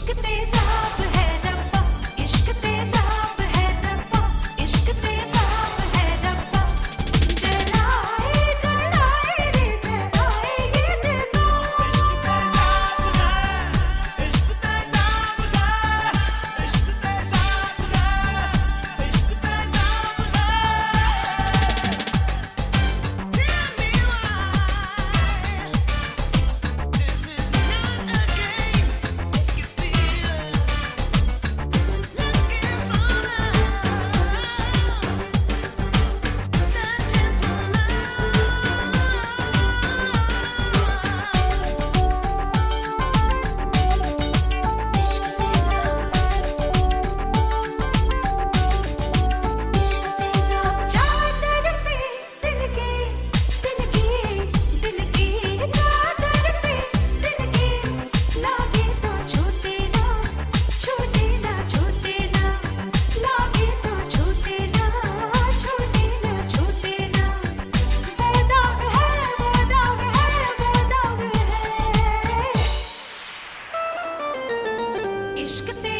इश्क तेज़ाब है रब्बा, इश्क तेज़ाब है रब्बा, इश्क तेज़ाब है रब्बा। जलाए जलाए रे जलाए ये दिल को। इश्क तेज़ाब है, इश्क तेज़ाब है, इश्क तेज़ाब है, इश्क तेज़ाब है। Tell me why this is not a game. Make you feel looking for love, searching for love. इश्क तेज़ाब, चादर पे दिल की चादर पे दिल की लागे तो छूटे ना छूटे ना छूटे ना, लागे तो छूटे ना छूटे ना छूटे ना। वो दाग है वो दाग है वो दाग है। इश्क